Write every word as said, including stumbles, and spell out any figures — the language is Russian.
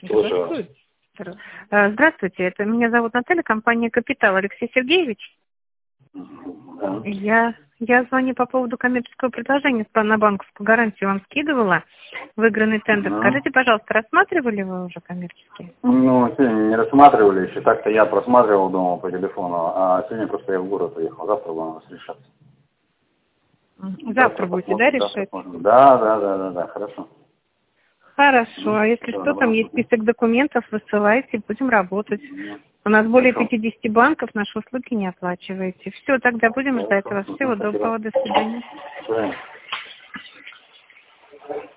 Слушаю. Здравствуйте, это меня зовут Наталья, компания «Капитал». Алексей Сергеевич. Да. Я, я звоню по поводу коммерческого предложения на банковскую гарантию, вам скидывала выигранный тендер. Ага. Скажите, пожалуйста, рассматривали вы уже коммерческие? Ну, сегодня не рассматривали еще, так-то я просматривал дома по телефону, а сегодня просто я в город уехал, завтра будем у нас решаться. Завтра, завтра будете, да, решать? Да, да, да, да, да, хорошо. Хорошо, а если Все, что, там есть список документов, высылайте, будем работать. Нет. У нас более Хорошо. пятидесяти банков, наши услуги не оплачиваете. Все, тогда будем ждать Хорошо. вас. Всего доброго, до свидания. Правильно.